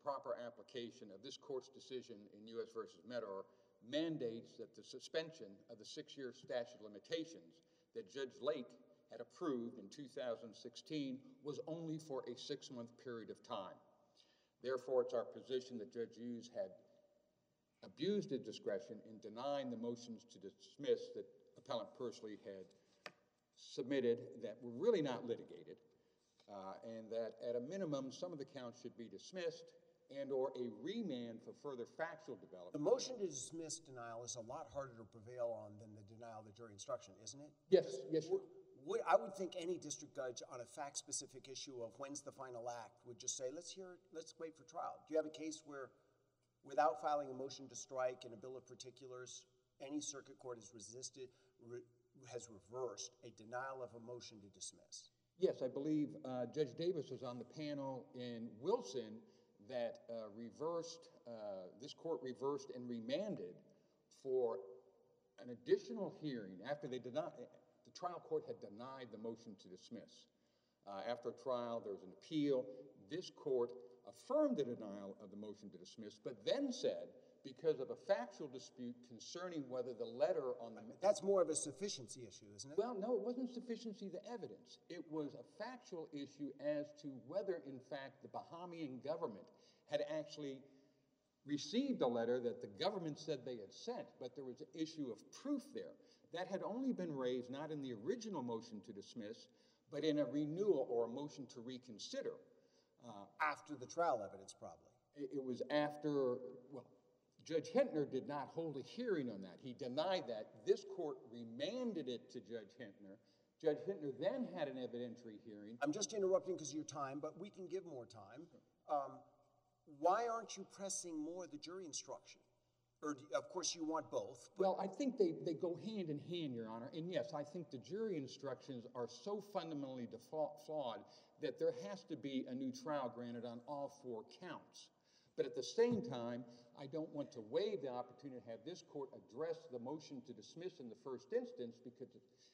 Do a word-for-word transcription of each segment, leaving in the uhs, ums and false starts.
proper application of this court's decision in U S versus Medor mandates that the suspension of the six-year statute of limitations that Judge Lake had approved in two thousand sixteen was only for a six-month period of time. Therefore, it's our position that Judge Hughes had abused his discretion in denying the motions to dismiss that Appellant Persley had submitted that were really not litigated, uh, and that at a minimum, some of the counts should be dismissed and or a remand for further factual development. The motion to dismiss denial is a lot harder to prevail on than the denial of the jury instruction, isn't it? Yes, yes. Would, would, I would think any district judge on a fact-specific issue of when's the final act would just say, let's hear, let's wait for trial. Do you have a case where, without filing a motion to strike and a bill of particulars, any circuit court has resisted, re, has reversed a denial of a motion to dismiss? Yes, I believe uh, Judge Davis was on the panel in Wilson that uh, reversed, uh, this court reversed and remanded for an additional hearing after they did not, the trial court had denied the motion to dismiss. Uh, after trial, there was an appeal. This court affirmed the denial of the motion to dismiss, but then said, because of a factual dispute concerning whether the letter on the... That's more of a sufficiency issue, isn't it? Well, no, it wasn't sufficiency of the evidence. It was a factual issue as to whether, in fact, the Bahamian government had actually received a letter that the government said they had sent, but there was an issue of proof there. That had only been raised not in the original motion to dismiss, but in a renewal or a motion to reconsider. Uh, after the trial evidence, probably. It, it was after, well, Judge Hentner did not hold a hearing on that. He denied that. This court remanded it to Judge Hentner. Judge Hentner then had an evidentiary hearing. I'm just interrupting because of your time, but we can give more time. Um, why aren't you pressing more the jury instruction? Or, do, of course, you want both. Well, I think they, they go hand in hand, Your Honor. And yes, I think the jury instructions are so fundamentally default, flawed that there has to be a new trial granted on all four counts. But at the same time, I don't want to waive the opportunity to have this court address the motion to dismiss in the first instance, because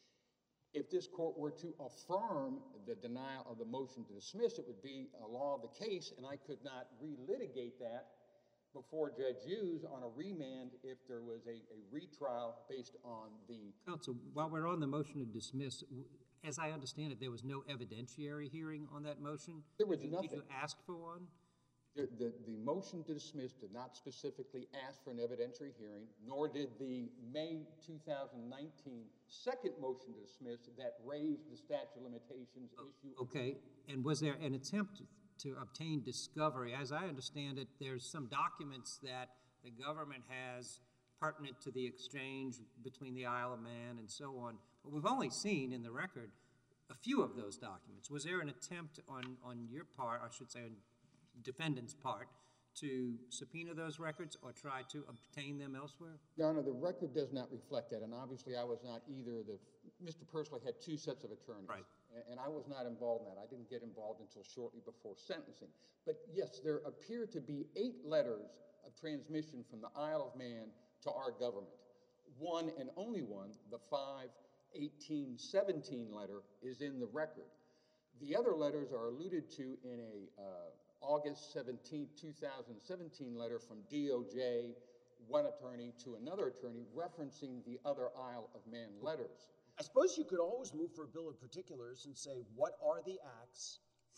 if this court were to affirm the denial of the motion to dismiss, it would be a law of the case, and I could not relitigate that before Judge Hughes on a remand if there was a, a retrial based on the... Counsel, while we're on the motion to dismiss, as I understand it, there was no evidentiary hearing on that motion? There was did you, nothing. Did you ask for one? The, the, the motion to dismiss did not specifically ask for an evidentiary hearing, nor did the May two thousand nineteen second motion to dismiss that raised the statute of limitations issue. Okay, and was there an attempt to obtain discovery? As I understand it, there's some documents that the government has pertinent to the exchange between the Isle of Man and so on, but we've only seen in the record a few of those documents. Was there an attempt on, on your part, I should say on defendant's part, to subpoena those records or try to obtain them elsewhere? No, no, the record does not reflect that, and obviously I was not either. The Mister Persley had two sets of attorneys, right, and, and I was not involved in that. I didn't get involved until shortly before sentencing. But yes, there appear to be eight letters of transmission from the Isle of Man to our government. One and only one, the five eighteen seventeen letter, is in the record. The other letters are alluded to in a uh, August seventeenth, two thousand seventeen letter from D O J, one attorney to another attorney, referencing the other Isle of Man letters. I suppose you could always move for a bill of particulars and say, what are the acts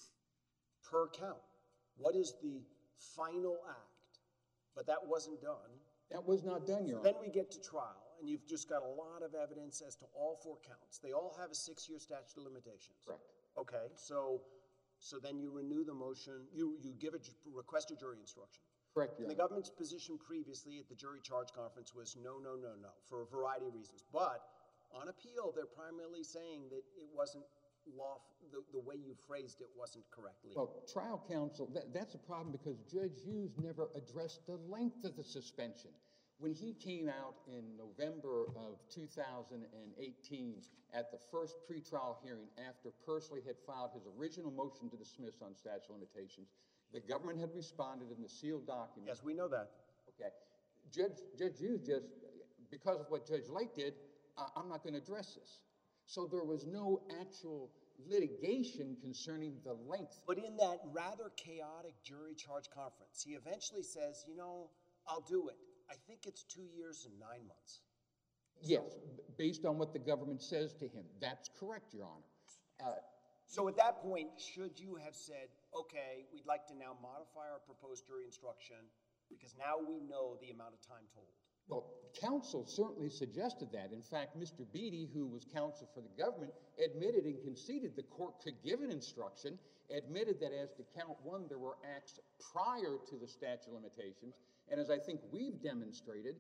per count? What is the final act? But that wasn't done. That was not done, Your So Honor. then we get to trial, and you've just got a lot of evidence as to all four counts. They all have a six-year statute of limitations. Correct. Okay, so so then you renew the motion, you, you give a, request a jury instruction. Correct, Your And the Honor. government's position previously at the jury charge conference was no, no, no, no, for a variety of reasons. But on appeal, they're primarily saying that it wasn't lawful, the, the way you phrased it wasn't correctly. Well, trial counsel, that, that's a problem because Judge Hughes never addressed the length of the suspension. When he came out in November of two thousand eighteen at the first pretrial hearing after Persley had filed his original motion to dismiss on statute of limitations, the government had responded in the sealed document. Yes, we know that. Okay. Judge, Judge Hughes just, because of what Judge Lake did, I, I'm not going to address this. So there was no actual litigation concerning the length. But in that rather chaotic jury charge conference, he eventually says, you know, I'll do it. I think it's two years and nine months. Yes, b- based on what the government says to him. That's correct, Your Honor. Uh, So at that point, should you have said, okay, we'd like to now modify our proposed jury instruction because now we know the amount of time told? Well, counsel certainly suggested that. In fact, Mister Beatty, who was counsel for the government, admitted and conceded the court could give an instruction, admitted that as to count one, there were acts prior to the statute of limitations, and as I think we've demonstrated,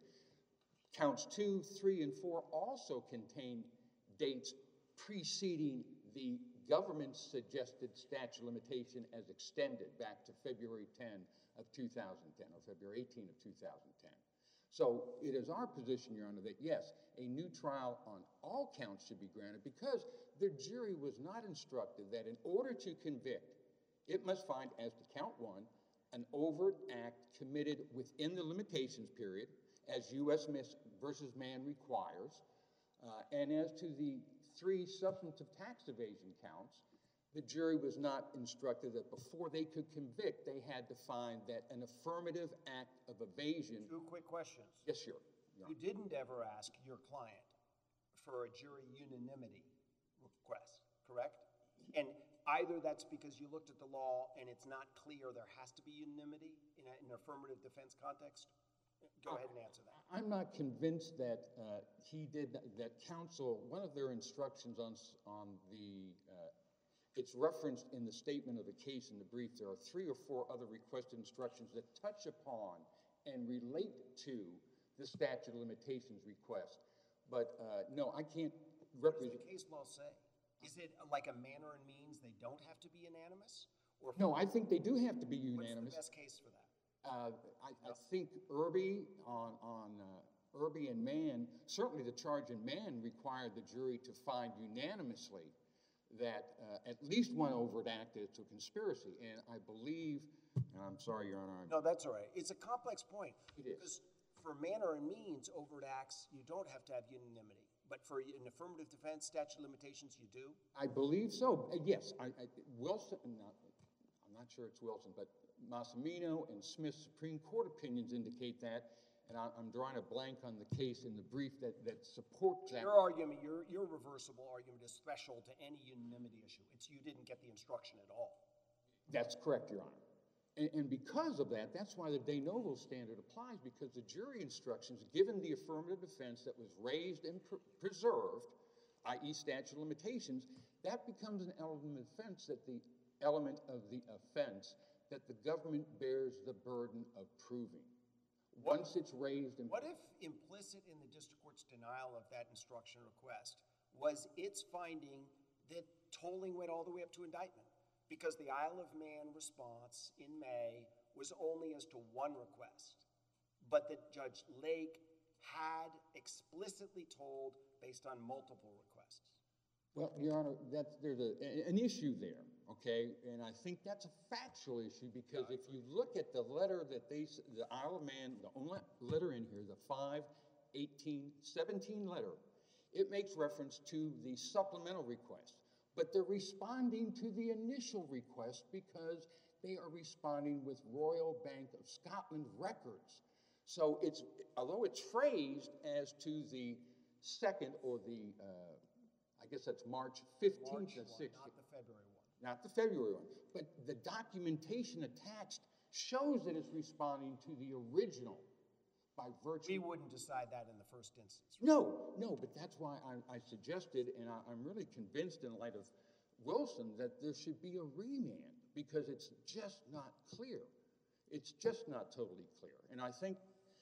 counts two, three, and four also contain dates preceding the government's suggested statute of limitation as extended back to February tenth of two thousand ten, or February eighteenth of two thousand ten. So it is our position, Your Honor, that yes, a new trial on all counts should be granted because the jury was not instructed that in order to convict, it must find, as to count one, an overt act committed within the limitations period, as U S versus Mann requires, uh, and as to the three substantive tax evasion counts, the jury was not instructed that before they could convict, they had to find that an affirmative act of evasion. Two quick questions. Yes, sir. Your You didn't ever ask your client for a jury unanimity request, correct? And either that's because you looked at the law and it's not clear there has to be unanimity in, a, in an affirmative defense context? Go ahead and answer that. I'm not convinced that uh, he did, that counsel, one of their instructions on, on the, uh, it's referenced in the statement of the case in the brief. There are three or four other requested instructions that touch upon and relate to the statute of limitations request. But uh, no, I can't What does represent. the case law say? Is it like a manner and means they don't have to be unanimous? Or No, I think they do have to be what's unanimous. the best case for that? Uh, I, I think Irby on, on uh, Irby and Mann, certainly the charge in Mann required the jury to find unanimously that uh, at least one overt act is to conspiracy. And I believe, and I'm sorry, Your Honor. I'm, No, that's all right. It's a complex point. It is. Because for manner and means, overt acts, you don't have to have unanimity. But for an affirmative defense statute of limitations, you do? I believe so. Uh, yes, I, I, Wilson, not, I'm not sure it's Wilson, but Massimino and Smith's Supreme Court opinions indicate that. And I, I'm drawing a blank on the case in the brief that, that supports that. Your argument, your, your reversible argument is special to any unanimity issue. It's you didn't get the instruction at all. That's correct, Your Honor. And, and because of that, that's why the de novo standard applies, because the jury instructions, given the affirmative defense that was raised and pr preserved, that is statute of limitations, that becomes an element of offense that the element of the offense that the government bears the burden of proving. Once it's raised and... What if implicit in the district court's denial of that instruction request was its finding that tolling went all the way up to indictment? Because the Isle of Man response in May was only as to one request, but that Judge Lake had explicitly told based on multiple requests. Well, Your Honor, that's, there's a, an issue there, okay? And I think that's a factual issue because if you look at the letter that they, the Isle of Man, the only letter in here, the five eighteen seventeen letter, it makes reference to the supplemental request. But they're responding to the initial request because they are responding with Royal Bank of Scotland records. So it's, although it's phrased as to the second or the, uh, I guess that's March fifteenth and sixteenth. Not the February one. Not the February one. But the documentation attached shows that it's responding to the original by virtue. We wouldn't decide that in the first instance. No, no, but that's why I, I suggested, and I, I'm really convinced in light of Wilson, that there should be a remand because it's just not clear. It's just not totally clear. And I think,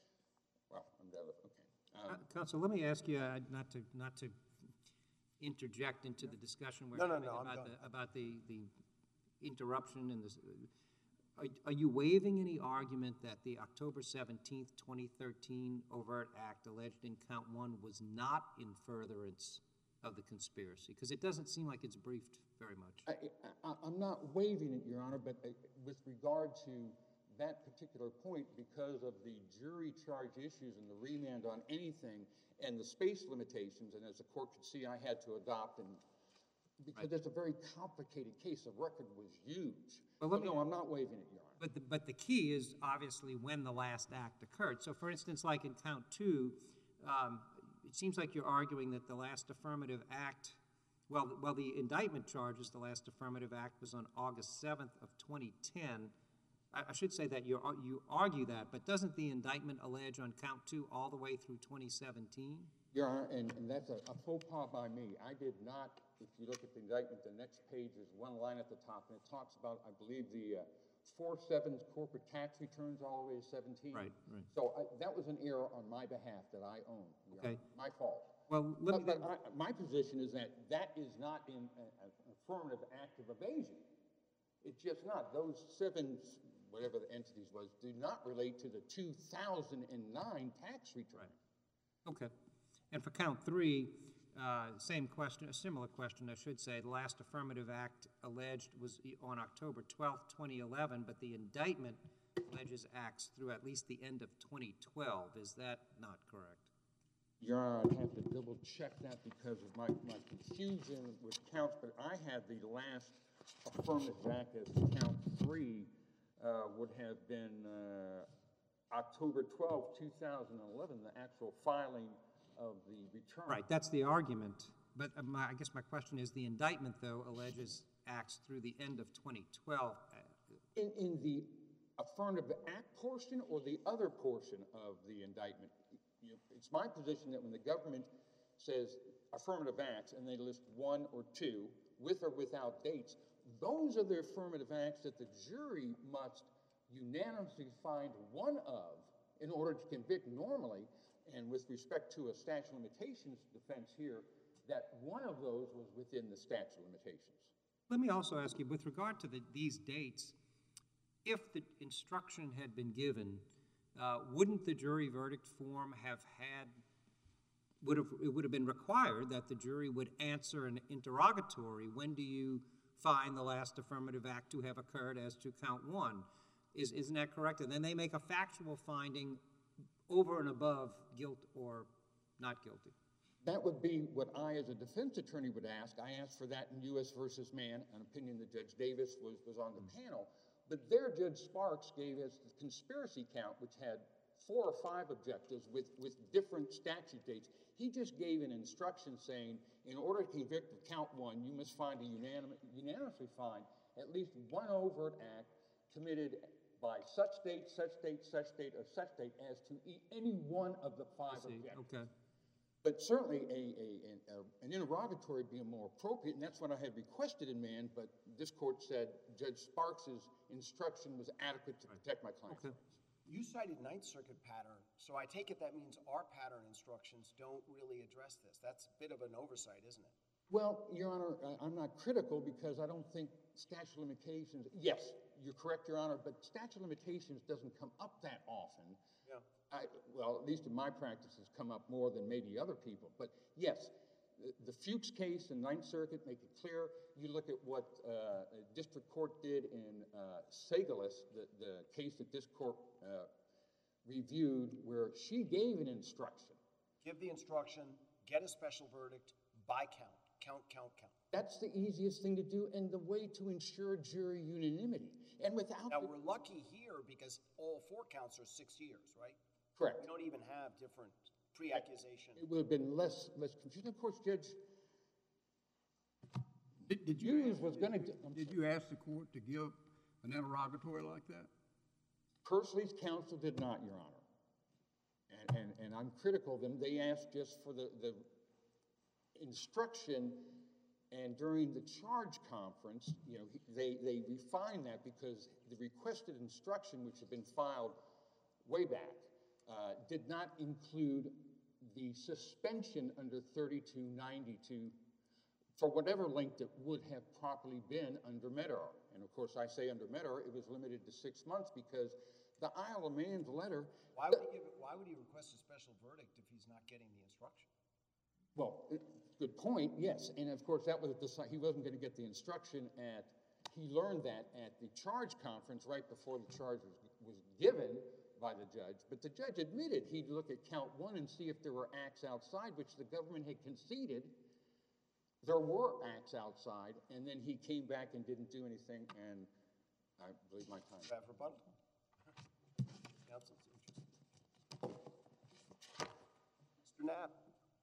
well, I'm done with, okay. Um, Uh, Counsel, let me ask you, uh, not to, not to interject into the discussion we're No, no, having no, I'm about done. the, about the, the interruption and the, are, are you waiving any argument that the October seventeenth, twenty thirteen overt act alleged in count one was not in furtherance of the conspiracy? Because it doesn't seem like it's briefed very much. I, I, I'm not waiving it, Your Honor, but uh, with regard to that particular point, because of the jury charge issues and the remand on anything and the space limitations, and as the court could see, I had to adopt and Because it's a very complicated case. The record was huge. Well, But let me- no, I'm not waiving it, Your Honor. But the, but the key is obviously when the last act occurred. So for instance, like in count two, um, it seems like you're arguing that the last affirmative act, well, well, the indictment charges the last affirmative act was on August seventh of twenty ten. I, I should say that you you argue that, but doesn't the indictment allege on count two all the way through twenty seventeen? Your Honor, and, and that's a, a faux pas by me. I did not, if you look at the indictment, the next page is one line at the top, and it talks about, I believe, the uh, four sevens corporate tax returns all the way to seventeen. Right, right. So I, that was an error on my behalf that I own. Your Okay. Honor. My fault. Well, let me, But, but I, my position is that that is not in a- a- an affirmative act of evasion. It's just not. Those seven, whatever the entities was, do not relate to the two thousand nine tax return. okay. And for count three, uh, same question, a similar question, I should say. The last affirmative act alleged was e- on October twelfth, twenty eleven, but the indictment alleges acts through at least the end of twenty twelve. Is that not correct? Your Honor, I'd have to double check that because of my, my confusion with counts, but I had the last affirmative act as to count three uh, would have been uh, October twelfth, two thousand eleven, the actual filing of the return. Right, that's the argument. But uh, my, I guess my question is, the indictment, though, alleges acts through the end of twenty twelve. Uh, In, in the affirmative act portion or the other portion of the indictment? You, it's my position that when the government says affirmative acts and they list one or two, with or without dates, those are the affirmative acts that the jury must unanimously find one of in order to convict normally. And with respect to a statute of limitations defense here, that one of those was within the statute of limitations. Let me also ask you, with regard to the, these dates, if the instruction had been given, uh, wouldn't the jury verdict form have had, would have, it would have been required that the jury would answer an interrogatory, when do you find the last affirmative act to have occurred as to count one? Is, isn't that correct? And then they make a factual finding over and above guilt or not guilty. That would be what I, as a defense attorney, would ask. I asked for that in U S versus Mann, an opinion that Judge Davis was, was on the panel. But there, Judge Sparks gave us the conspiracy count, which had four or five objectives with, with different statute dates. He just gave an instruction saying, in order to convict of count one, you must find a unanimous, unanimously find at least one overt act committed by such date, such date, such date, or such date as to e- any one of the five See, objectives. okay. But certainly a, a, a, an interrogatory would be more appropriate, and that's what I had requested in Mann, but this court said Judge Sparks's instruction was adequate to protect my client's Okay. rights. You cited Ninth Circuit pattern, so I take it that means our pattern instructions don't really address this. That's a bit of an oversight, isn't it? Well, Your Honor, I- I'm not critical because I don't think statute of limitations, yes, you're correct, Your Honor, but statute of limitations doesn't come up that often. Yeah. I, well, at least in my practice, has come up more than maybe other people. But yes, the, the Fuchs case in Ninth Circuit make it clear. You look at what uh, a district court did in uh, Segalis, the, the case that this court uh, reviewed, where she gave an instruction. Give the instruction, get a special verdict, by count, count, count, count. That's the easiest thing to do and the way to ensure jury unanimity. And without Now, the- we're lucky here because all four counts are six years, right? correct. We don't even have different pre-accusation. It would have been less less confusing. Of course, Judge Did, did you Hughes ask, was going to. did you ask the court to give an interrogatory like that? Pursley's counsel did not, Your Honor. And, and, and I'm critical of them. They asked just for the, the instruction, and during the charge conference, you know, he- they, they refined that because the requested instruction, which had been filed way back, uh, did not include the suspension under thirty-two ninety-two for whatever length it would have properly been under Medar. And of course, I say under Medar, it was limited to six months because the Isle of Man's letter. Why would he give, it- why would he request a special verdict if he's not getting the instruction? Well, it- good point, yes. And of course, that was, deci- he wasn't going to get the instruction at, he learned that at the charge conference right before the charge was, was given by the judge. But the judge admitted he'd look at count one and see if there were acts outside, which the government had conceded There were acts outside, and then he came back and didn't do anything, and I believe my time. Have rebuttal? Counsel's interested. Mister Knapp.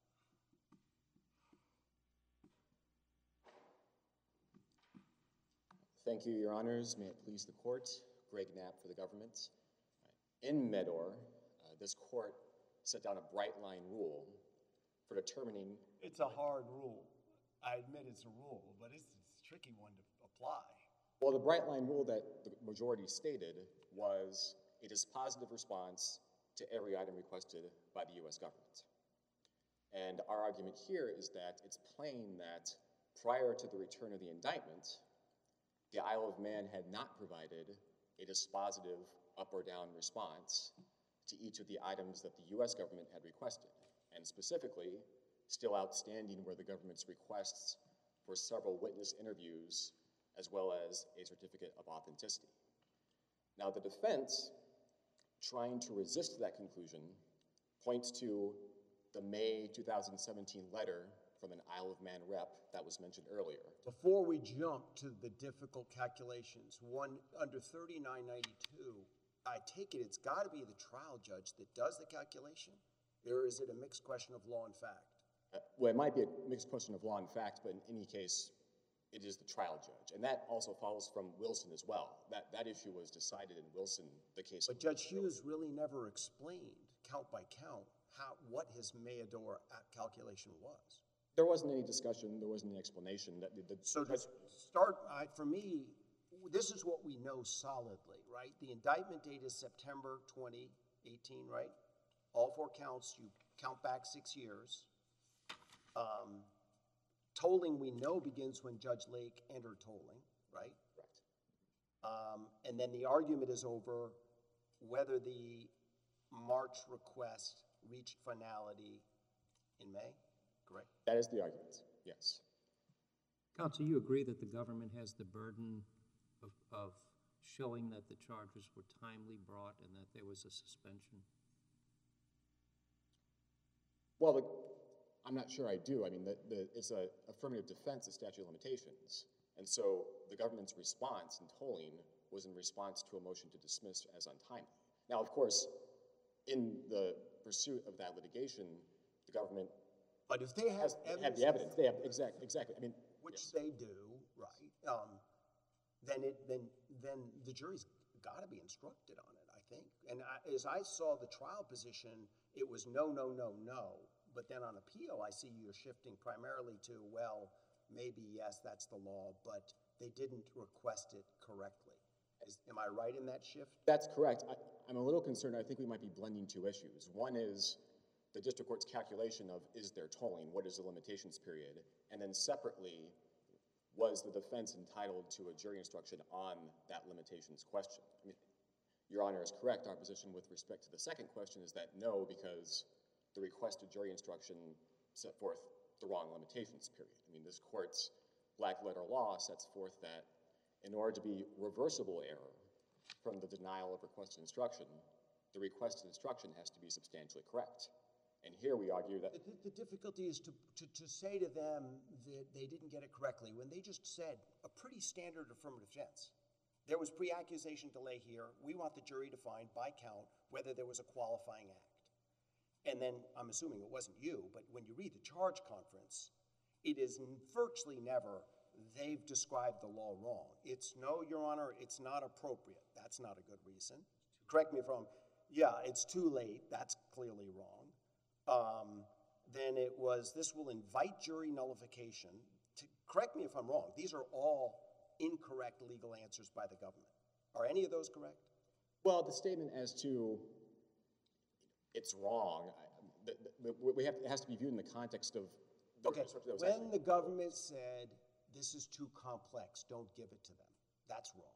Thank you, Your Honors. May it please the court. Greg Knapp for the government. In Medor, uh, this court set down a bright line rule for determining. It's a hard rule. I admit it's a rule, but it's, it's a tricky one to apply. Well, the bright line rule that the majority stated was a dispositive response to every item requested by the U S government. And our argument here is that it's plain that prior to the return of the indictment, the Isle of Man had not provided a dispositive up or down response to each of the items that the U S government had requested, and specifically, still outstanding were the government's requests for several witness interviews as well as a certificate of authenticity. Now, the defense, trying to resist that conclusion, points to the May two thousand seventeen letter from an Isle of Man rep that was mentioned earlier. Before we jump to the difficult calculations, one under thirty-nine ninety-two, I take it it's got to be the trial judge that does the calculation, or is it a mixed question of law and fact? Uh, well, it might be a mixed question of law and fact, but in any case, it is the trial judge. And that also follows from Wilson as well. That, that issue was decided in Wilson, the case. But Judge Hughes really never explained, count by count, how what his Mayador calculation was. There wasn't any discussion, there wasn't any explanation. That the, the So to start, I, for me, this is what we know solidly, right? The indictment date is September twenty eighteen, right? All four counts, you count back six years. Um, tolling, we know, begins when Judge Lake entered tolling, right? Correct. Um, and then the argument is over whether the March request reached finality in May, correct? That is the argument, yes. Counsel, you agree that the government has the burden of, of showing that the charges were timely brought and that there was a suspension? Well, the, I'm not sure I do. I mean, the, the, it's an affirmative defense of statute of limitations. And so the government's response in tolling was in response to a motion to dismiss as untimely. Now, of course, in the pursuit of that litigation, the government But if they have has evidence, had the evidence. They have exactly, exactly. I mean, which yes. they do, right? Um, then it then then the jury's got to be instructed on it, I think. And I, as I saw the trial position, it was no, no, no, no. But then on appeal, I see you're shifting primarily to, well, maybe yes, that's the law, but they didn't request it correctly. Is, am I right in that shift? That's correct. I, I'm a little concerned. I think we might be blending two issues. One is the district court's calculation of is there tolling, what is the limitations period, and then separately, was the defense entitled to a jury instruction on that limitations question? I mean, Your Honor is correct. Our position with respect to the second question is that no, because the requested jury instruction set forth the wrong limitations period. I mean, this court's black letter law sets forth that in order to be reversible error from the denial of requested instruction, the requested instruction has to be substantially correct. And here we argue that... The, the difficulty is to, to, to say to them that they didn't get it correctly when they just said a pretty standard affirmative defense. There was pre-accusation delay here. We want the jury to find by count whether there was a qualifying act. And then, I'm assuming it wasn't you, but when you read the charge conference, it is virtually never, they've described the law wrong. It's, no, Your Honor, it's not appropriate. That's not a good reason. Correct me if I'm, yeah, it's too late. That's clearly wrong. Um, then it was, this will invite jury nullification. To, correct me if I'm wrong. These are all incorrect legal answers by the government. Are any of those correct? Well, the statement as to it's wrong, I, the, the, we have, it has to be viewed in the context of the Okay, that was when actually- the government said, this is too complex, don't give it to them, that's wrong.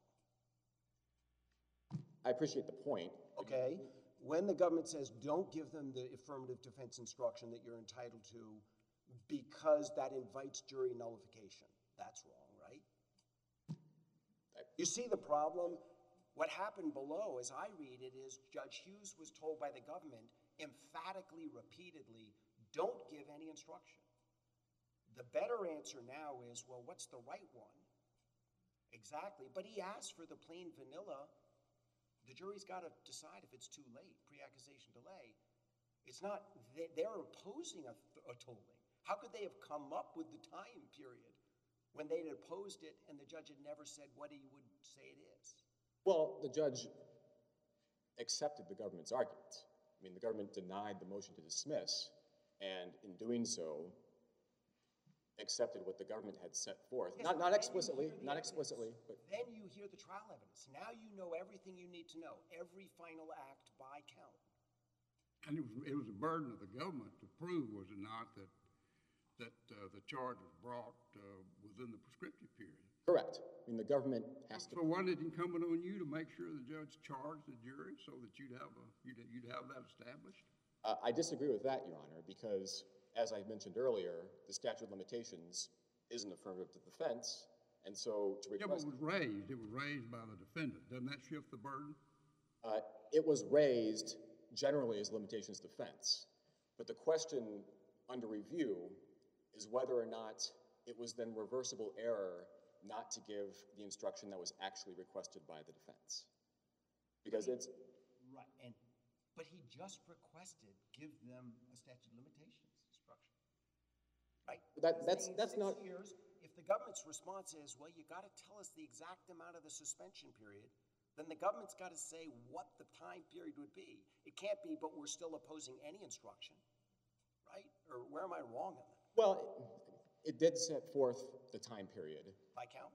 I appreciate the point. Okay? When the government says, don't give them the affirmative defense instruction that you're entitled to because that invites jury nullification, that's wrong, right? You see the problem? What happened below, as I read it, is Judge Hughes was told by the government emphatically, repeatedly, don't give any instruction. The better answer now is, well, what's the right one? Exactly, but he asked for the plain vanilla. The jury's got to decide if it's too late, pre-accusation delay. It's not, they, they're opposing a, a tolling. How could they have come up with the time period when they had opposed it and the judge had never said what he would say it is? Well, the judge accepted the government's argument. I mean, the government denied the motion to dismiss, and in doing so, accepted what the government had set forth. Yes, Not, not then you explicitly, hear the not evidence. explicitly, but Then you hear the trial evidence. Now you know everything you need to know, every final act by count. And it was, it was a burden of the government to prove, was it not, that, that uh, the charge was brought uh, within the prescriptive period? correct. I mean, the government has to. So wasn't it incumbent on you to make sure the judge charged the jury so that you'd have, a, you'd, you'd have that established? Uh, I disagree with that, Your Honor, because as I mentioned earlier, the statute of limitations is an affirmative defense, and so to Yeah, but request. it was raised. It was raised by the defendant. Doesn't that shift the burden? Uh, it was raised generally as limitations defense, but the question under review is whether or not it was then reversible error not to give the instruction that was actually requested by the defense. Because it's, Right, and, but he just requested, give them a statute of limitations instruction. Right? That- He's that's- saying that's six not- years. If the government's response is, well, you gotta tell us the exact amount of the suspension period, then the government's gotta say what the time period would be. It can't be, but we're still opposing any instruction, right? Or where am I wrong on that? well, it, it did set forth the time period. By count?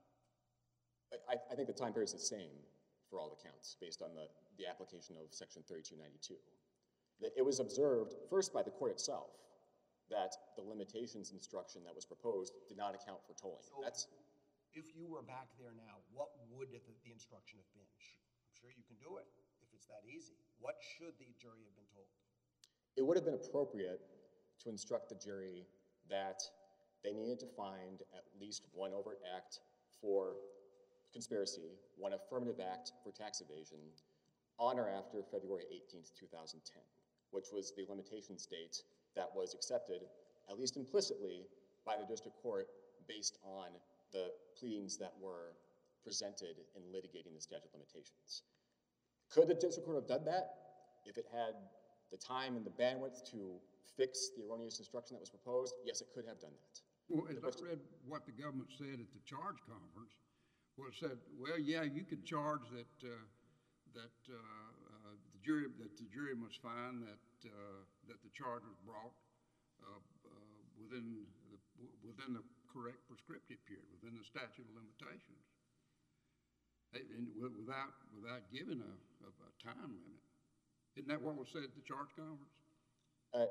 I, I think the time period is the same for all accounts based on the, the application of section thirty-two ninety-two. That it was observed first by the court itself that the limitations instruction that was proposed did not account for tolling. So That's, if you were back there now, what would the, the instruction have been? Sh- I'm sure you can do it if it's that easy. What should the jury have been told? it would have been appropriate to instruct the jury that they needed to find at least one overt act for conspiracy, one affirmative act for tax evasion, on or after February eighteenth, two thousand ten, which was the limitations date that was accepted, at least implicitly, by the district court based on the pleadings that were presented in litigating the statute of limitations. Could the district court have done that if it had the time and the bandwidth to fix the erroneous instruction that was proposed? Yes, it could have done that. Well, as I read what the government said at the charge conference, well, it said, well, yeah, you could charge that uh, that uh, uh, the jury that the jury must find that uh, that the charge was brought uh, uh, within the within the correct prescriptive period, within the statute of limitations, and without without giving a, a, a time limit. Isn't that what was said at the charge conference? Uh,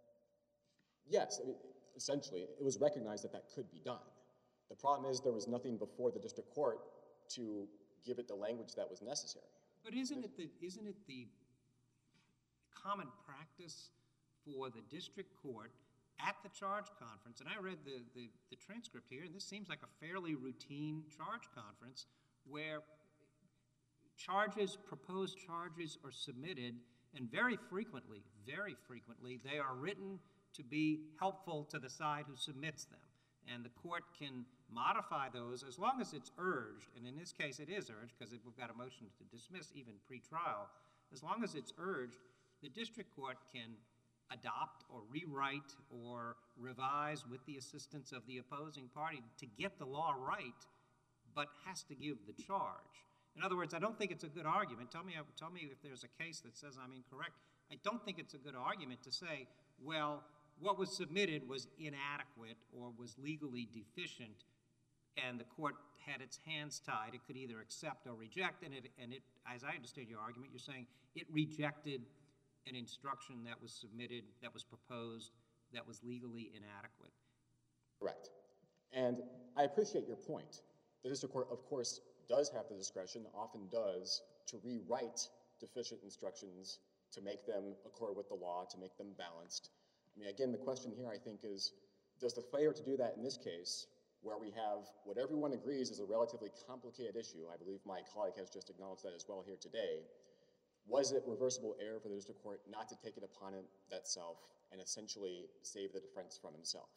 yes, I mean, essentially, it was recognized that that could be done. The problem is there was nothing before the district court to give it the language that was necessary. But isn't it the, isn't it the common practice for the district court at the charge conference, and I read the, the, the transcript here, and this seems like a fairly routine charge conference where charges, proposed charges are submitted, and very frequently, very frequently, they are written to be helpful to the side who submits them. And the court can modify those as long as it's urged, and in this case it is urged because we've got a motion to dismiss even pre-trial. As long as it's urged, the district court can adopt or rewrite or revise with the assistance of the opposing party to get the law right, but has to give the charge. In other words, I don't think it's a good argument. Tell me, tell me if there's a case that says I'm incorrect. I don't think it's a good argument to say, well, what was submitted was inadequate or was legally deficient, and the court had its hands tied. It could either accept or reject, and it, and it, as I understand your argument, you're saying it rejected an instruction that was submitted, that was proposed, that was legally inadequate. Correct. And I appreciate your point. The district court, of course, does have the discretion, often does, to rewrite deficient instructions to make them accord with the law, to make them balanced. I mean, again, the question here, I think, is does the failure to do that in this case, where we have what everyone agrees is a relatively complicated issue, I believe my colleague has just acknowledged that as well here today, was it reversible error for the district court not to take it upon itself and essentially save the defense from himself?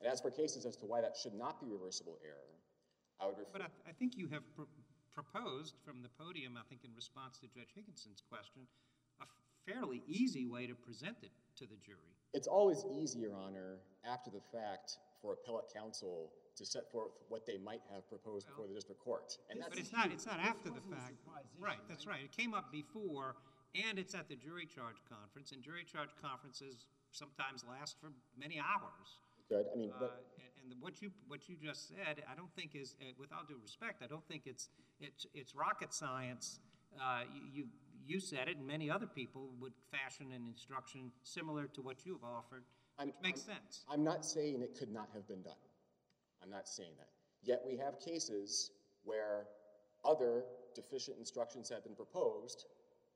And as for cases as to why that should not be reversible error, I would refer. But I, I think you have pr proposed from the podium, I think in response to Judge Higginson's question, a fairly easy way to present it to the jury. It's always easy, Your Honor, after the fact for appellate counsel to set forth what they might have proposed Well, before the district court. And that's, But it's not, it's not after the wasn't a fact. surprise issue, Right, that's right. It came up before, and it's at the jury charge conference, and jury charge conferences sometimes last for many hours. good. I mean, Uh, but, and and what you, what you just said, I don't think is, uh, with all due respect, I don't think it's, it's, it's rocket science. Uh, you, you, you said it, and many other people would fashion an instruction similar to what you've offered, I'm- which makes I'm- sense. I'm not saying it could not have been done. I'm not saying that. Yet we have cases where other deficient instructions have been proposed.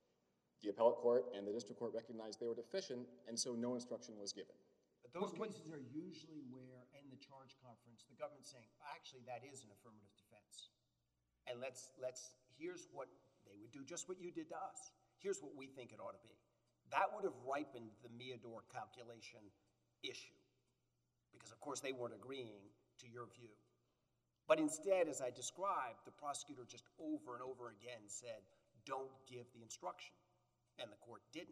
The appellate court and the district court recognized they were deficient, and so no instruction was given. But those cases are usually where, in the charge conference, the government's saying, actually, that is an affirmative defense. And let's, let's, here's what they would do, just what you did to us. Here's what we think it ought to be. That would have ripened the Meador calculation issue. Because, of course, they weren't agreeing to your view. But instead, as I described, the prosecutor just over and over again said, don't give the instruction. And the court didn't.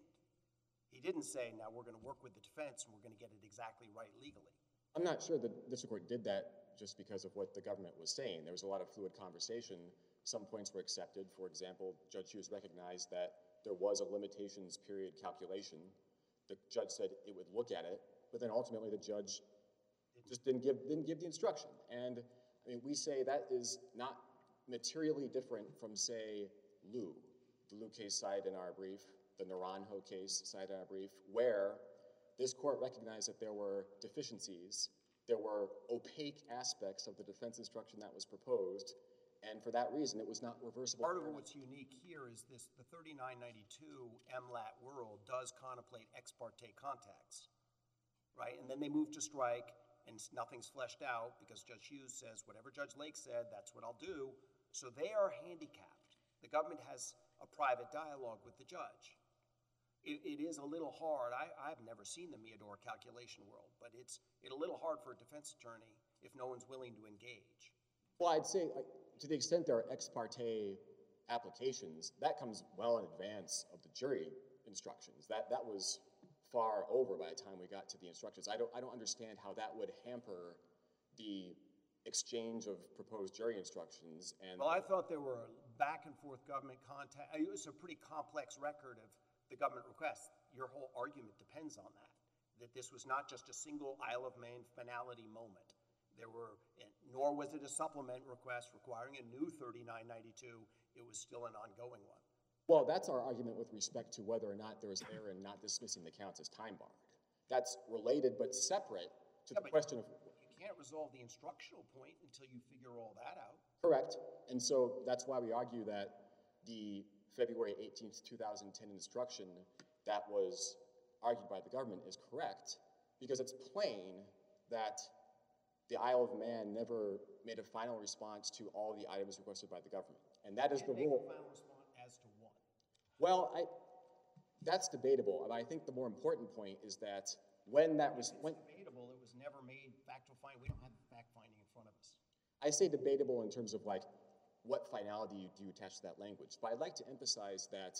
He didn't say, now we're going to work with the defense and we're going to get it exactly right legally. I'm not sure the district court did that just because of what the government was saying. There was a lot of fluid conversation. Some points were accepted. For example, Judge Hughes recognized that there was a limitations period calculation. The judge said it would look at it, but then ultimately the judge just didn't give, didn't give the instruction. And I mean, we say that is not materially different from, say, Liu, the Liu case cited in our brief, the Naranjo case cited in our brief, where this court recognized that there were deficiencies, there were opaque aspects of the defense instruction that was proposed, and for that reason, it was not reversible. Part of what's unique here is this, the thirty-nine ninety-two M LAT world does contemplate ex parte contacts, right? And then they move to strike, and nothing's fleshed out because Judge Hughes says, whatever Judge Lake said, that's what I'll do. So they are handicapped. The government has a private dialogue with the judge. It, it is a little hard. I, I've never seen the Meador calculation world, but it's it a little hard for a defense attorney if no one's willing to engage. Well, I'd say, like, to the extent there are ex parte applications, that comes well in advance of the jury instructions. That that was far over by the time we got to the instructions. I don't I don't understand how that would hamper the exchange of proposed jury instructions. And Well, I thought there were back and forth government contact. It was a pretty complex record of the government requests. Your whole argument depends on that, that this was not just a single Isle of Man finality moment. There were, nor was it a supplement request requiring a new thirty-nine ninety-two. It was still an ongoing one. well, that's our argument with respect to whether or not there was error in not dismissing the counts as time barred. That's related but separate to Yeah, the but question of you can't resolve the instructional point until you figure all that out. correct. And so that's why we argue that the February eighteenth, two thousand ten instruction that was argued by the government is correct, because it's plain that the Isle of Man never made a final response to all the items requested by the government. And that is the Can't make a rule. final response as to one. Well, I, that's debatable. And I think the more important point is that when that was, It's when, debatable. It was never made factual finding. We don't have the fact finding in front of us. I say debatable in terms of like, what finality you do attach to that language. But I'd like to emphasize that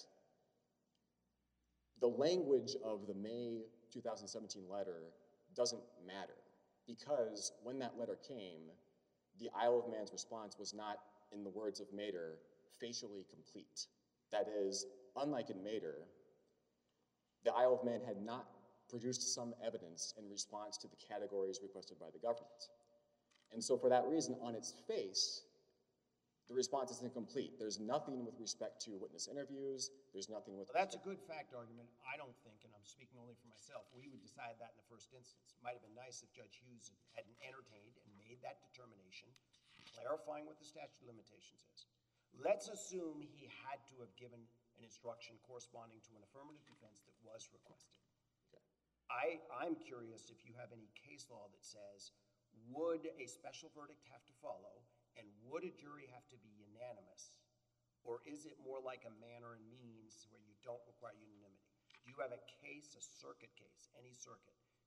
the language of the May two thousand seventeen letter doesn't matter, because when that letter came, the Isle of Man's response was not, in the words of Mader, facially complete. That is, unlike in Mader, the Isle of Man had not produced some evidence in response to the categories requested by the government. And so for that reason, on its face, the response is incomplete. There's nothing with respect to witness interviews. There's nothing with... Well, that's a good fact argument. I don't think, and I'm speaking only for myself, we would decide that in the first instance. It might have been nice if Judge Hughes hadn't entertained and made that determination, clarifying what the statute of limitations is. Let's assume he had to have given an instruction corresponding to an affirmative defense that was requested. Okay. I, I'm curious if you have any case law that says, would a special verdict have to follow, and would a jury have to be unanimous? Or is it more like a manner and means where you don't require unanimity? Do you have a case, a circuit case, any circuit,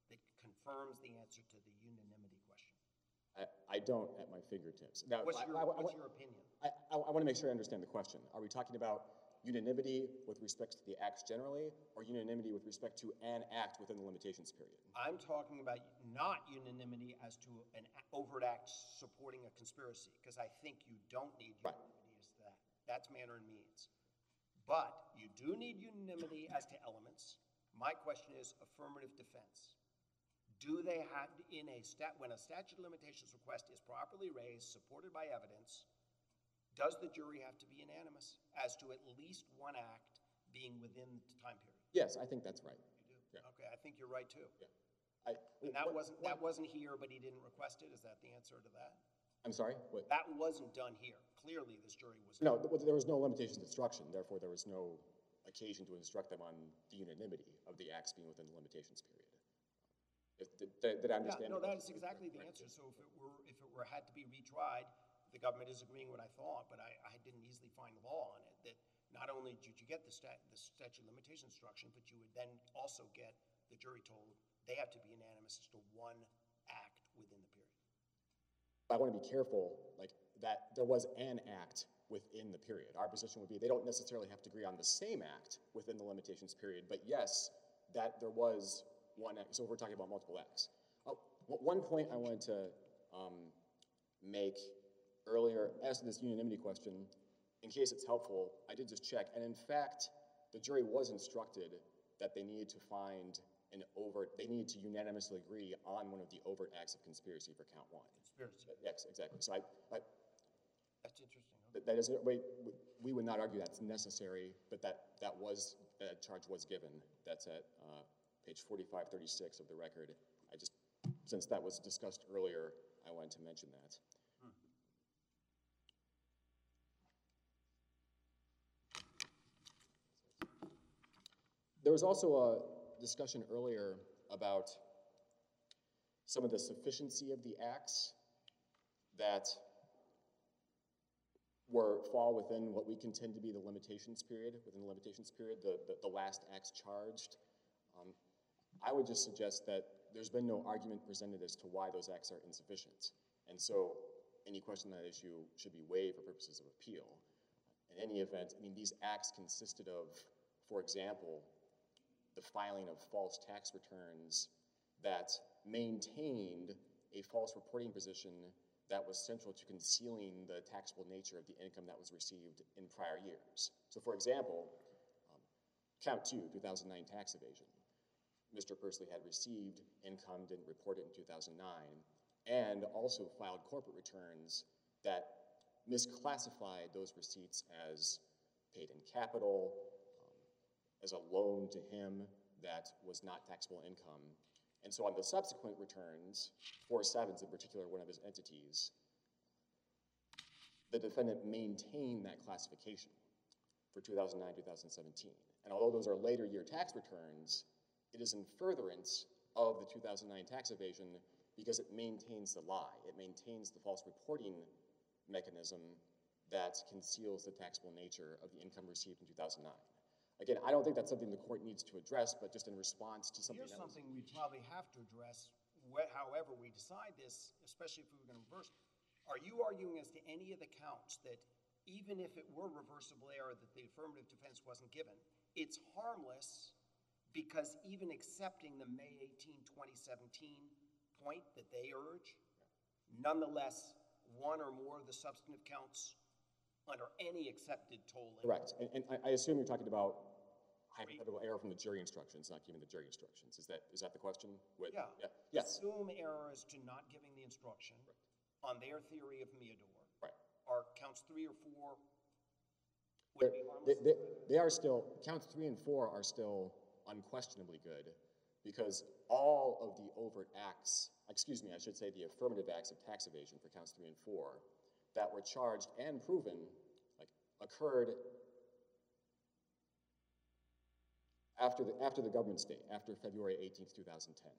that confirms the answer to the unanimity question? I, I don't at my fingertips. Now, What's I- your, I- I- what's your opinion? I, I, I want to make sure I understand the question. Are we talking about unanimity with respect to the acts generally, or unanimity with respect to an act within the limitations period? I'm talking about not unanimity as to an a- overt act supporting a conspiracy, because I think you don't need Right. unanimity as to that. That's manner and means. But you do need unanimity as to elements. My question is affirmative defense. Do they have, in a stat, when a statute of limitations request is properly raised, supported by evidence, does the jury have to be unanimous as to at least one act being within the time period? Yes, I think that's right. You do? Yeah. Okay, I think you're right too. Yeah. I, And that what- wasn't, that wasn't here, but he didn't request it? Is that the answer to that? I'm sorry? What? That wasn't done here. Clearly, this jury was. No, th- there was no limitations instruction, therefore there was no occasion to instruct them on the unanimity of the acts being within the limitations period. If, did, did did I Yeah, understand? no, the that question? is exactly the answer. So if it were, if it were, had to be retried, the government is agreeing what I thought, but I, I didn't easily find law on it, that not only did you get the stat, the statute of limitation instruction, but you would then also get the jury told they have to be unanimous as to one act within the period. I want to be careful, like, that there was an act within the period. Our position would be they don't necessarily have to agree on the same act within the limitations period, but yes, that there was one act. So we're talking about multiple acts. Oh, w- one point I wanted to um, make earlier as to this unanimity question, in case it's helpful, I did just check, and in fact, the jury was instructed that they needed to find an overt, they needed to unanimously agree on one of the overt acts of conspiracy for count one. Conspiracy. Yes, exactly. So I, I, That's interesting. that, that is, we, we would not argue that's necessary, but that, that was, that charge was given. That's at uh, page forty-five thirty-six of the record. I just, since that was discussed earlier, I wanted to mention that. There was also a discussion earlier about some of the sufficiency of the acts that were fall within what we contend to be the limitations period, within the limitations period, the, the, the last acts charged. Um, I would just suggest that there's been no argument presented as to why those acts are insufficient. And so any question on that issue should be waived for purposes of appeal. In any event, I mean, these acts consisted of, for example, the filing of false tax returns that maintained a false reporting position that was central to concealing the taxable nature of the income that was received in prior years. So for example, um, count two, two thousand nine tax evasion. Mister Pursley had received income, didn't report it in two thousand nine, and also filed corporate returns that misclassified those receipts as paid in capital, um, as a loan to him that was not taxable income. And so on the subsequent returns, four sevens in particular, one of his entities, the defendant maintained that classification for two thousand nine, two thousand seventeen. And although those are later year tax returns, it is in furtherance of the two thousand nine tax evasion because it maintains the lie. It maintains the false reporting mechanism that conceals the taxable nature of the income received in two thousand nine. Again, I don't think that's something the court needs to address, but just in response to something Here's else. something we probably have to address, wh- however we decide this, especially if we were going to reverse. Are you arguing as to any of the counts that even if it were reversible error that the affirmative defense wasn't given, it's harmless because even accepting the May eighteenth, twenty seventeen point that they urge, nonetheless, one or more of the substantive counts under any accepted toll limit. Correct. And, and I, I assume you're talking about hypothetical error from the jury instructions, not giving the jury instructions. Is that is that the question? What- Yeah. yeah. Yes. Assume error as to not giving the instruction on their theory of Meador. Right. Are counts three or four They're- would be They, harmless? they, they are still, counts three and four are still unquestionably good because all of the overt acts, excuse me, I should say the affirmative acts of tax evasion for counts three and four that were charged and proven, like, occurred after the, after the government's date, after February eighteenth, two thousand ten.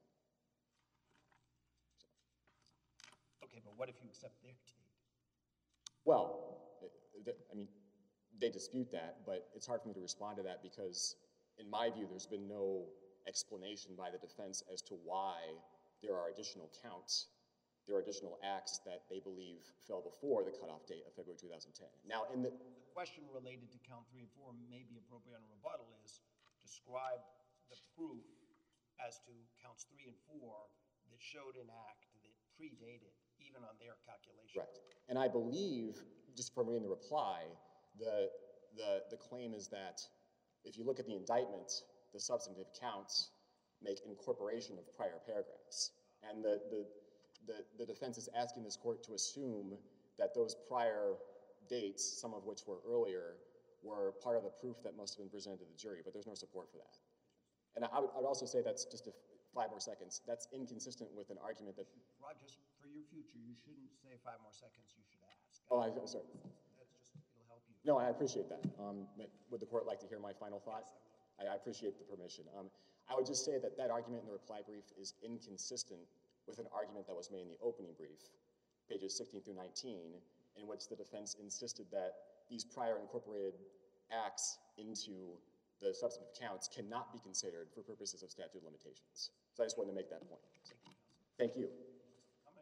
Okay, but what if you accept their date? Well, it- it- I mean, they dispute that, but it's hard for me to respond to that because, in my view, there's been no explanation by the defense as to why there are additional counts, there are additional acts that they believe fell before the cutoff date of February two thousand ten. Now, in the... The question related to count three and four may be appropriate on a rebuttal is describe the proof as to counts three and four that showed an act that predated even on their calculation. Right. And I believe, just from reading the reply, the, the, the claim is that if you look at the indictment, the substantive counts make incorporation of prior paragraphs. And the, the, the, the defense is asking this court to assume that those prior dates, some of which were earlier, were part of the proof that must have been presented to the jury, but there's no support for that. And I would, I would also say that's just a, five more seconds. That's inconsistent with an argument that... Rod, just for your future, you shouldn't say five more seconds, you should ask. Oh, I, I'm sorry. That's just, it'll help you. No, I appreciate that. Um, would the court like to hear my final thought? Yes, I, I appreciate the permission. Um, I would just say that that argument in the reply brief is inconsistent with an argument that was made in the opening brief, pages sixteen through nineteen, in which the defense insisted that these prior incorporated acts into the substantive counts cannot be considered for purposes of statute of limitations. So I just wanted to make that point. So, thank you. Coming.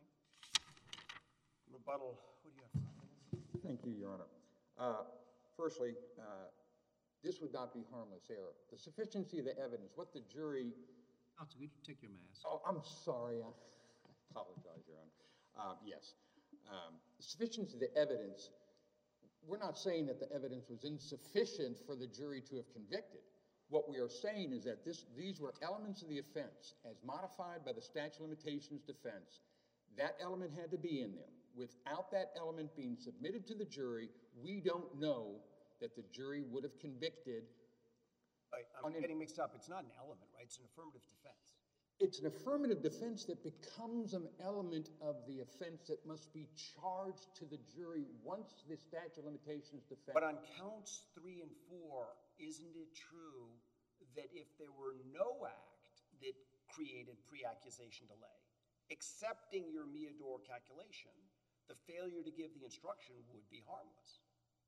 Rebuttal, what do you have? Thank you, Your Honor. Uh, firstly, uh, this would not be harmless error. The sufficiency of the evidence, what the jury... Counsel, could you take your mask? Oh, I'm sorry. I apologize, Your Honor. Um, yes. Um, the sufficiency of the evidence, we're not saying that the evidence was insufficient for the jury to have convicted. What we are saying is that this, these were elements of the offense as modified by the statute of limitations defense. That element had to be in there. Without that element being submitted to the jury, we don't know that the jury would have convicted. I, I'm getting mixed up. It's not an element, right? It's an affirmative defense. It's an affirmative defense that becomes an element of the offense that must be charged to the jury once the statute of limitations defense. But on counts three and four, isn't it true that if there were no act that created pre-accusation delay, accepting your Meador calculation, the failure to give the instruction would be harmless?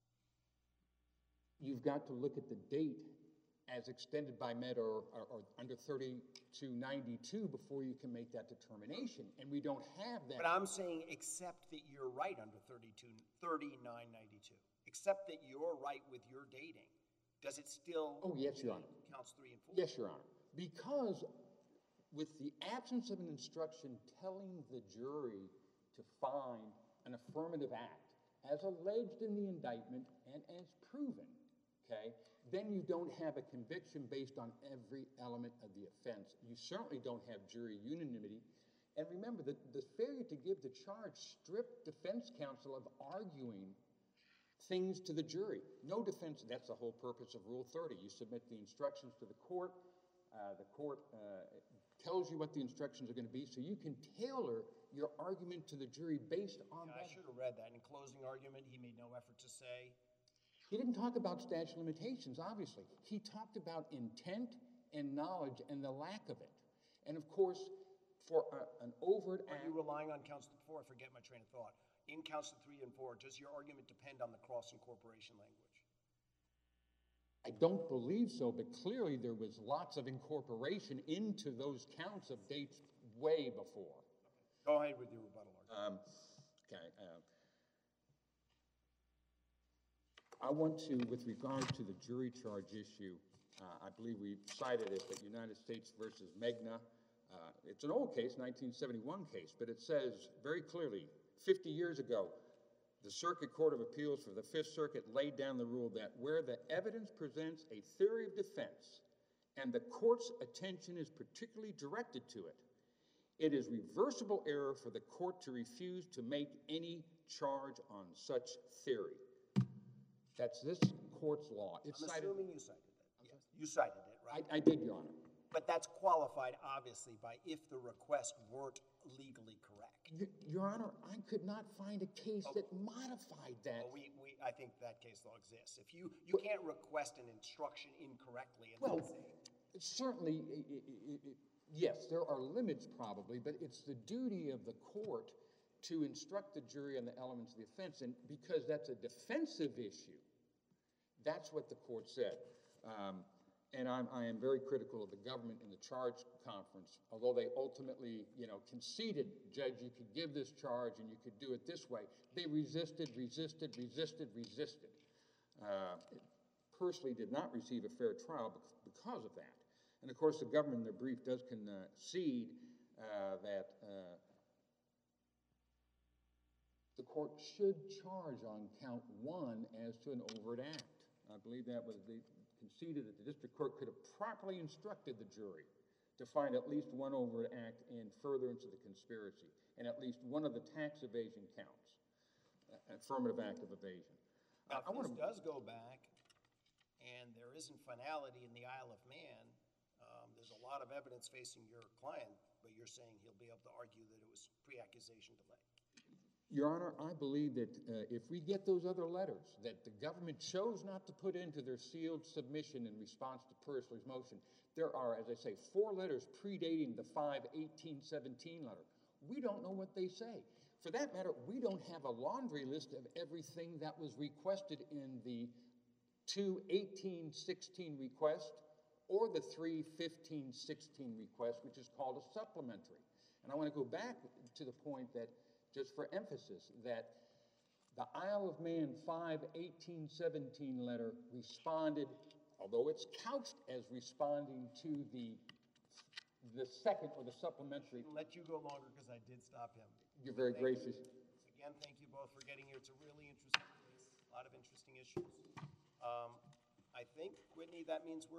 You've got to look at the date as extended by Med or, or, or under thirty-two ninety-two before you can make that determination, and we don't have that. But I'm saying accept that you're right under thirty-two, thirty-nine ninety-two. Accept that you're right with your dating. Does it still... Oh, yes, Your Honor. Counts three and four? Yes, Your Honor. Because with the absence of an instruction telling the jury to find an affirmative act as alleged in the indictment and as proven, okay, then you don't have a conviction based on every element of the offense. You certainly don't have jury unanimity. And remember, the, the failure to give the charge stripped defense counsel of arguing things to the jury. No defense, that's the whole purpose of Rule thirty. You submit the instructions to the court. Uh, the court uh, tells you what the instructions are going to be, so you can tailor your argument to the jury based on Yeah, that. I should have read that. In closing argument, he made no effort to say... He didn't talk about statute of limitations, obviously. He talked about intent and knowledge and the lack of it. And of course, for a, an overt Are act... you relying on counts four? I forget my train of thought. In counts three and four, does your argument depend on the cross-incorporation language? I don't believe so, but clearly there was lots of incorporation into those counts of dates way before. Go ahead with your rebuttal argument. Um, okay. Uh, I want to, with regard to the jury charge issue, uh, I believe we cited it, but United States versus Megna. Uh, it's an old case, nineteen seventy-one case, but it says very clearly, fifty years ago, the Circuit Court of Appeals for the Fifth Circuit laid down the rule that where the evidence presents a theory of defense and the court's attention is particularly directed to it, it is reversible error for the court to refuse to make any charge on such theory. That's this court's law. It's I'm cited, assuming you cited it. Yes. You cited it, right? I, I did, Your Honor. But that's qualified, obviously, by if the requests weren't legally correct. Y- Your Honor, I could not find a case that modified that. Well, we, we, I think that case law exists. If you, you can't request an instruction incorrectly and Well, then say, certainly, i- i- i- yes, there are limits probably, but it's the duty of the court to instruct the jury on the elements of the offense, and because that's a defensive issue, that's what the court said. Um, and I'm, I am very critical of the government in the charge conference, although they ultimately, you know, conceded, Judge, you could give this charge and you could do it this way. They resisted, resisted, resisted, resisted. Uh, personally did not receive a fair trial because of that. And of course, the government in their brief does concede uh, that uh, the court should charge on count one as to an overt act. I believe that was, they conceded that the district court could have properly instructed the jury to find at least one overt act in furtherance of the conspiracy, and at least one of the tax evasion counts, uh, affirmative act of evasion. Now, I, I if want this to. does go back, and there isn't finality in the Isle of Man, um, there's a lot of evidence facing your client, but you're saying he'll be able to argue that it was pre-accusation delay. Your Honor, I believe that uh, if we get those other letters that the government chose not to put into their sealed submission in response to Pursley's motion, there are, as I say, four letters predating the five eighteen seventeen letter. We don't know what they say. For that matter, we don't have a laundry list of everything that was requested in the two eighteen sixteen request or the three fifteen sixteen request, which is called a supplementary. And I want to go back to the point that, just for emphasis, that the Isle of Man five eighteen seventeen letter responded, although it's couched as responding to the, the second or the supplementary. I'll let you go longer because I did stop him. You're very Thank gracious. you. Again, thank you both for getting here. It's a really interesting case, a lot of interesting issues. Um, I think, Whitney, that means we're